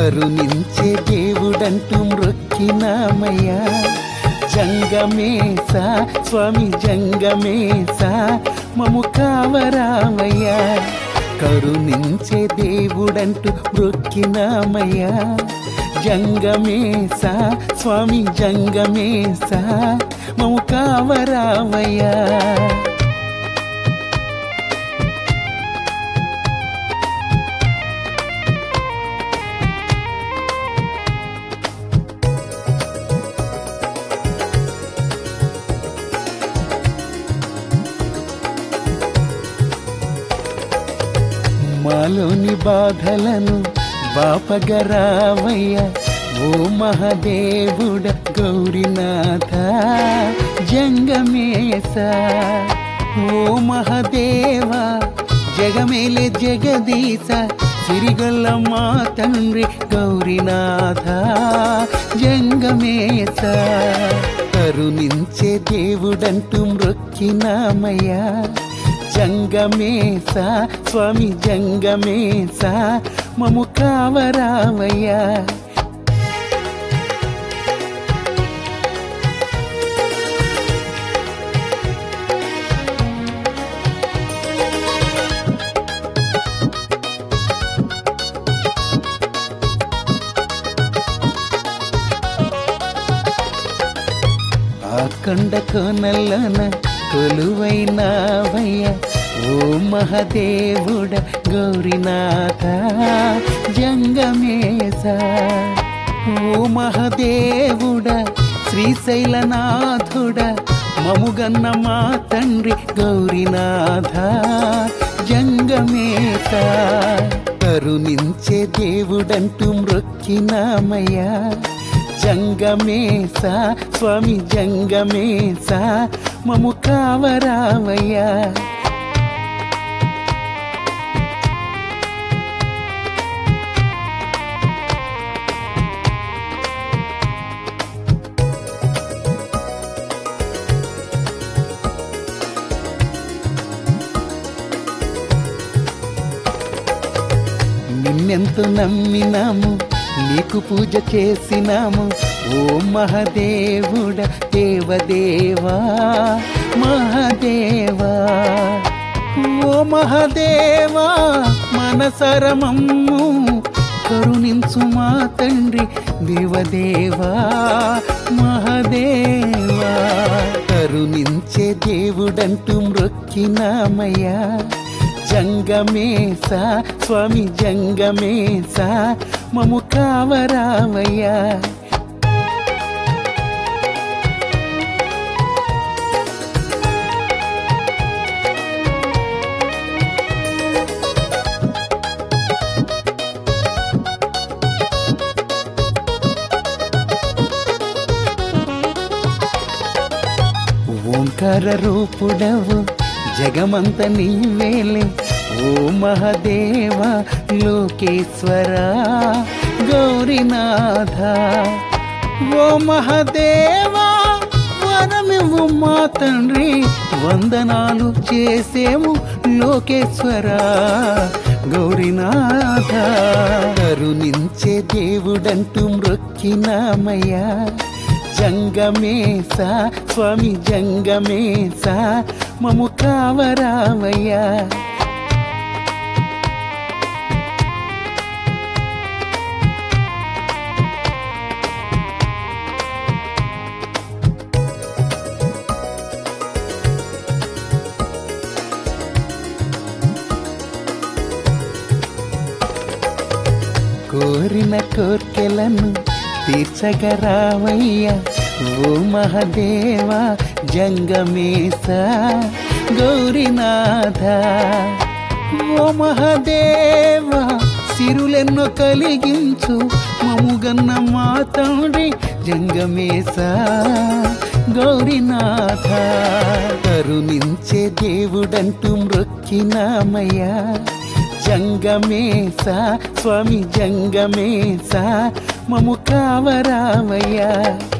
కరుణించే దేవుడంటూ మ్రొక్కినామయ్యా. జంగమేశ స్వామి జంగమేశ మము కావరామయ్యా. కరుణించే దేవుడంటూ మ్రొక్కినామయ్యా. జంగమేశ స్వామి జంగమేశ మము కావరామయ్యా. మాలోని బాధలను బాపగరావయ్యా. ఓ మహాదేవుడ గౌరీనాథ జంగమేశ. ఓ మహాదేవ జగమేలే జగదీశ సిరిగల్ల మా తండ్రి గౌరీనాథ జంగమేశ. కరుణించే దేవుడంటూ మ్రొక్కినామయ్యా. జంగమేశ స్వామి జంగమేశ మము కావరామయ్యా. కొండ కోనల్లన కొలువైనావయ్యా. ఓ మహాదేవుడ గౌరీనాథ జంగమేశ. ఓ మహాదేవుడ శ్రీశైలనాథుడ మముగన్న మా తండ్రి గౌరీనాథ జంగమేశ. కరుణించే దేవుడంటూ మ్రొక్కినామయ్యా. జంగమేశ స్వామి జంగమేశ మము కావరామయ్యా. నిన్నెంతో నమ్మినాము నీకు పూజ చేసినాము. ఓ మహాదేవుడ దేవదేవా మహాదేవా. ఓ మహాదేవా మనసరమమ్ము కరుణించు మా తండ్రి దేవదేవా మహాదేవా. కరుణించే దేవుడంటూ మ్రొక్కినామయ్యా. జంగమేశ స్వామి జంగమేశ మము కావరామయ్యా. ఓంకార రూపుడవు జగమంత నీవేలే. ఓ మహాదేవ లోకేశ్వర గౌరీనాథ. ఓ మహాదేవ వరమివ్వు మా తండ్రి వందనాలు చేసేము లోకేశ్వర గౌరీనాథ. కరుణించే దేవుడంటూ మ్రొక్కినామయ్యా. జంగమేశ స్వామి జంగమేశ మము కావరామయ్యా. కోరిన కోర్కెలను తీర్చగరావయ్యా. ఓ మహాదేవ జంగమేశ గౌరీనాథ. ఓ మహాదేవ సిరులెన్నో కలిగించు మముగన్న మా తండ్రి జంగమేశ గౌరీనాథ. కరుణించే దేవుడంటూ మ్రొక్కినామయ్యా. జంగమేశ స్వామి జంగమేశ మము కావరామయ్యా.